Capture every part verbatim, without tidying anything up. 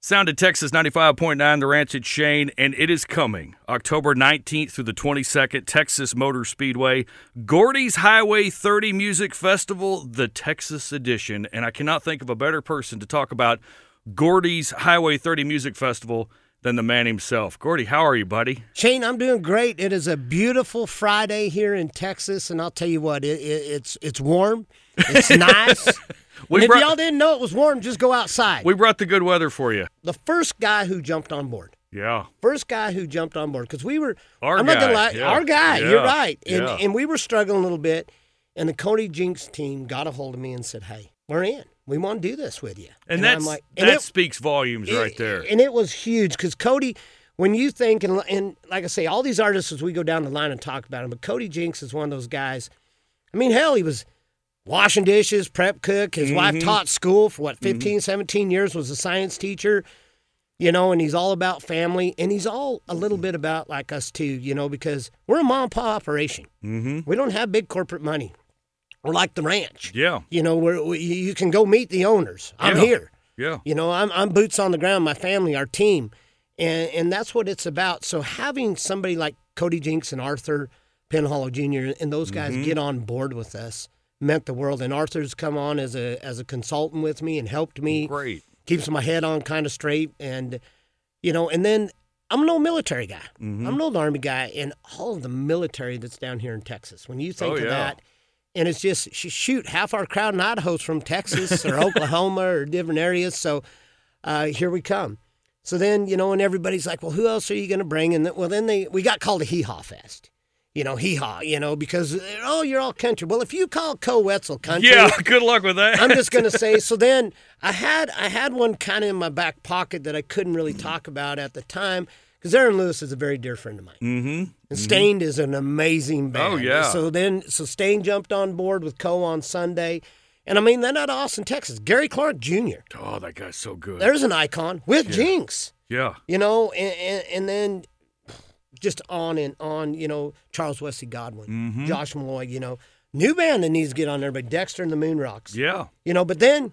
Sound of Texas ninety-five point nine, The Ranch at Shane, and it is coming October nineteenth through the twenty-second, Texas Motor Speedway, Gordy's Highway thirty Music Festival, the Texas edition. And I cannot think of a better person to talk about Gordy's Highway thirty Music Festival than the man himself. Gordy, how are you, buddy? Shane, I'm doing great. It is a beautiful Friday here in Texas, and I'll tell you what, it, it, it's it's warm, it's nice. We and brought, if y'all didn't know it was warm, just go outside. We brought the good weather for you. The first guy who jumped on board. Yeah. First guy who jumped on board, because we were, our I'm guy. not going to lie, yeah. our guy, yeah. you're right. And, yeah. and we were struggling a little bit, and the Cody Jinks team got a hold of me and said, hey, we're in. We want to do this with you. And, and that's, I'm like, that and it, speaks volumes it, right there. And it was huge, because Cody, when you think, and, and like I say, all these artists, as we go down the line and talk about them, but Cody Jinks is one of those guys. I mean, hell, he was washing dishes, prep cook. His mm-hmm. wife taught school for, what, fifteen, mm-hmm. seventeen years, was a science teacher, you know, and he's all about family. And he's all a little bit about like us, too, you know, because we're a mom and pop operation. Mm-hmm. We don't have big corporate money. We're like the ranch. Yeah. You know, we're, we, you can go meet the owners. I'm yeah. here. Yeah. You know, I'm, I'm boots on the ground, my family, our team. And, and that's what it's about. So having somebody like Cody Jinks and Arthur Penhollow Junior and those guys mm-hmm. get on board with us meant the world. And Arthur's come on as a as a consultant with me and helped me. Great. Keeps my head on kind of straight. And, you know, and then I'm an old military guy. Mm-hmm. I'm an old Army guy. And all of the military that's down here in Texas, when you think oh, of yeah. that, and it's just, shoot, half our crowd in Idaho's from Texas or Oklahoma or different areas. So uh, here we come. So then, you know, and everybody's like, well, who else are you going to bring? And then, well, then they we got called a hee-haw fest. You know, hee-haw, you know, because, oh, you're all country. Well, if you call Co Wetzel country. Yeah, good luck with that. I'm just going to say, so then I had I had one kind of in my back pocket that I couldn't really talk about at the time, because Aaron Lewis is a very dear friend of mine. Mm-hmm. And mm-hmm. Stained is an amazing band. Oh, yeah. So then, so Stained jumped on board with Co on Sunday. And I mean, they're not Austin, Texas. Gary Clark Junior Oh, that guy's so good. There's an icon with yeah. Jinx. Yeah. You know, and, and, and then just on and on, you know, Charles Wesley Godwin, mm-hmm. Josh Malloy, you know. New band that needs to get on there, but Dexter and the Moon Rocks. Yeah. You know, but then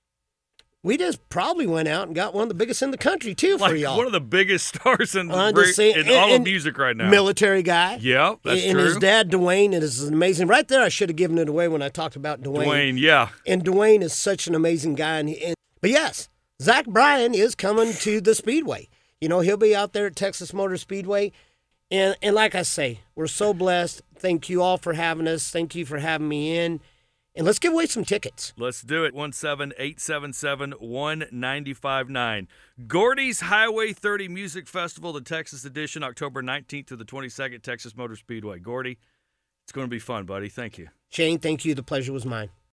we just probably went out and got one of the biggest in the country, too, like for y'all. One of the biggest stars in, I'm the, just saying, in and, all and of music right now. Military guy. Yeah, that's and true. And his dad, Dwayne, it is amazing. Right there, I should have given it away when I talked about Dwayne. Dwayne, yeah. And Dwayne is such an amazing guy. And, he, and But yes, Zach Bryan is coming to the Speedway. You know, he'll be out there at Texas Motor Speedway. And and like I say, we're so blessed. Thank you all for having us. Thank you for having me in. And let's give away some tickets. Let's do it. one seven eight seven seven one nine five nine. Gordy's Highway thirty Music Festival, the Texas edition, October nineteenth to the twenty-second, Texas Motor Speedway. Gordy, it's going to be fun, buddy. Thank you. Shane, thank you. The pleasure was mine.